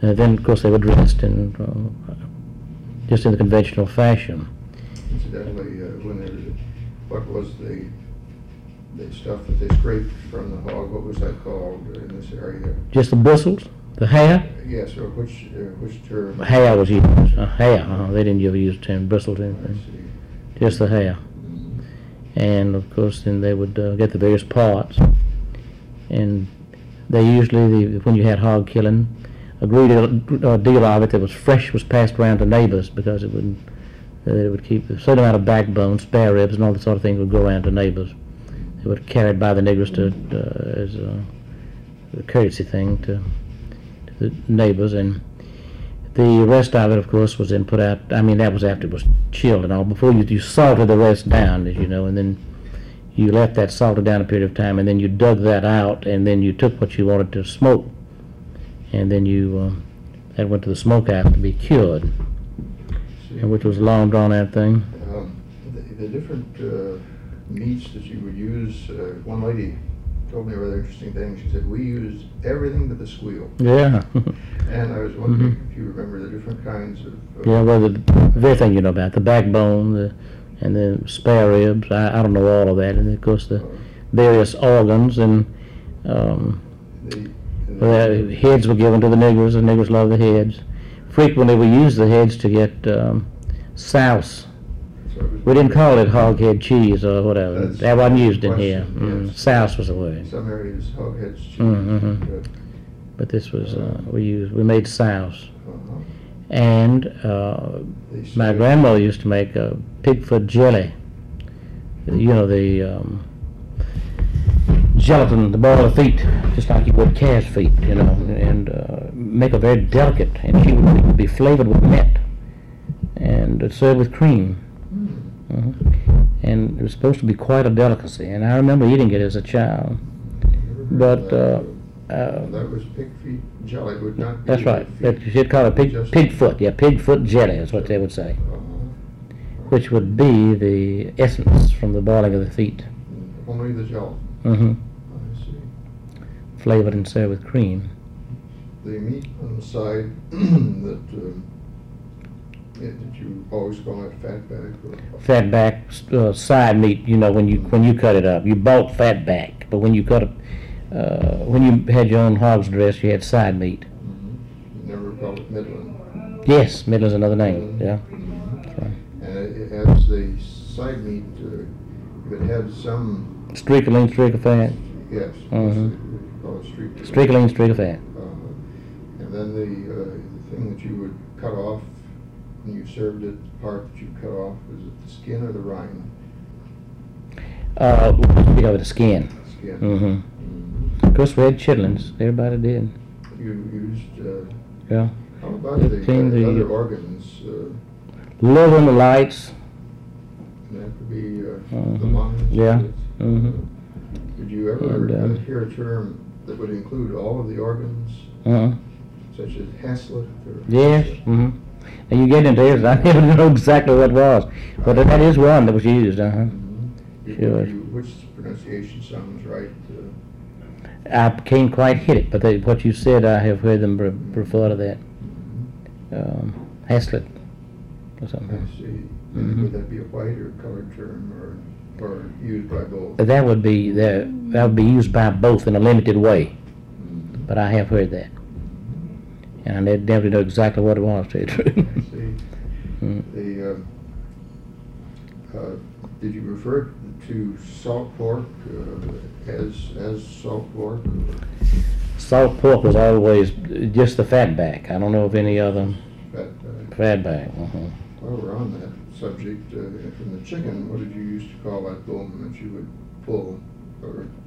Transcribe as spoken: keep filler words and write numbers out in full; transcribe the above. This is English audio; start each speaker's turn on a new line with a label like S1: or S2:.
S1: And then, of course, they were dressed in uh, just in the conventional fashion.
S2: Incidentally, uh, when they, what was the the stuff that they scraped from the hog? What was that called in this area?
S1: Just the bristles, the hair.
S2: Yes, or which uh, which term?
S1: Hair was used. Uh, hair. Uh, they didn't ever use the term bristles or anything. Just the hair.
S2: Mm-hmm.
S1: And of course, then they would uh, get the various parts. And they usually, the, when you had hog killing, a great deal, uh, deal of it that was fresh was passed around to neighbors because it would uh, it would keep a certain amount of backbone, spare ribs, and all that sort of thing would go around to neighbors. It would carried by the niggers to uh, as a, a courtesy thing to, to the neighbors, and the rest of it, of course, was then put out. I mean, that was after it was chilled and all. Before you, you salted the rest down, as you know, and then you left that salted down a period of time, and then you dug that out, and then you took what you wanted to smoke, and then you uh, that went to the smokehouse to be cured, and which was a long drawn out thing.
S2: Um, the, the different uh, meats that you would use. Uh, one lady told me a rather interesting thing. She said, we used everything but the squeal.
S1: Yeah.
S2: And I was wondering
S1: Mm-hmm.
S2: if you remember the different kinds of... Uh,
S1: yeah, well, the everything you know about, the backbone, the, and the spare ribs, I, I don't know all of that, and of course the various organs, and um,
S2: the,
S1: well, the heads were given to the niggers, the niggers loved the heads. Frequently we used the heads to get um, souse.
S2: so it was-
S1: We didn't call it hog head cheese or whatever.
S2: That's
S1: That wasn't used
S2: the
S1: in here.
S2: question,
S1: Mm,
S2: yes.
S1: souse was the word.
S2: Some areas hog heads cheese.
S1: Mhm.
S2: but,
S1: But this was, uh, we used, we made souse.
S2: uh-huh.
S1: And uh,
S2: They
S1: my
S2: said-
S1: grandmother used to make a pigfoot jelly. You know, the um, gelatin, the ball of feet, just like you would calf's feet, you know, and uh, make a very delicate, and she would be, be flavored with mint and it's served with cream.
S2: Hmm.
S1: Mhm. And it was supposed to be quite a delicacy, and I remember eating it as a child.
S2: Never heard
S1: But
S2: of that.
S1: uh, uh,
S2: that was pig feet jelly. It would not be
S1: that's right.
S2: feet.
S1: That- She'd call it pig,
S2: Just-
S1: pig foot. Yeah, pig foot jelly is what they would say,
S2: Uh-huh.
S1: which would be the essence from the boiling of the feet.
S2: Only the gelatin.
S1: Mm-hmm.
S2: I see.
S1: Flavored and served with cream.
S2: The meat on the side that um, yeah, did you always call it fat back? Or?
S1: Fat back uh, side meat. You know, when you when you cut it up, you bought fat back, but when you cut it, uh, when you had your own hog's dress, you had side meat.
S2: Mm-hmm. You never called it Midland.
S1: Yes, Midland's another name. Yeah,
S2: Mm-hmm.
S1: that's right.
S2: And it, it has the side meat. Uh, if it had some,
S1: Streak of lean, streak of fat.
S2: yes,
S1: Mhm.
S2: we call it streak.
S1: Streak of lean, streak of fat.
S2: Uh, and then the, uh, the thing that you would cut off when you served it, the part that you cut off, was it the skin or the rind?
S1: Uh, speak of the skin.
S2: Skin.
S1: Mm-hmm.
S2: Mhm.
S1: Of course, we had chitlins. Everybody did.
S2: You used, uh,
S1: Yeah.
S2: how about
S1: They
S2: the,
S1: cleaned
S2: uh,
S1: the-
S2: other organs? Uh,
S1: Liver and the lights.
S2: that could be uh, the
S1: Mhm.
S2: lungs?
S1: Yeah.
S2: uh,
S1: Mhm.
S2: Did you ever
S1: And, um,
S2: uh, hear a term that would include all of the organs,
S1: Uh-huh.
S2: such as Haslet? Or
S1: Yes. Mm-hmm. And you get into this, I never know exactly what it was, but that is one that was used. Uh-huh.
S2: Mhm. You-
S1: Sure.
S2: you- Which pronunciation sounds right? Uh,
S1: I can't quite hit it, but they, what you said, I have heard them re- refer to that.
S2: mhm.
S1: Um, Haslet or
S2: I
S1: something.
S2: see.
S1: Mhm.
S2: Would that be a white or colored term, or, or used by both?
S1: That would be that, that would be used by both in a limited way,
S2: Mhm.
S1: but I have heard that, and I ne- never know exactly what it was. To tell you the
S2: I
S1: truth.
S2: see.
S1: Mm.
S2: The, uh, uh, did you refer to salt pork uh, as, as salt pork? Or
S1: Salt pork was always just the fat back. I don't know of any other
S2: fat back?
S1: fat back. Uh-huh.
S2: While we're on that subject, uh, from the chicken, what did you used to call that bone that you would pull? Or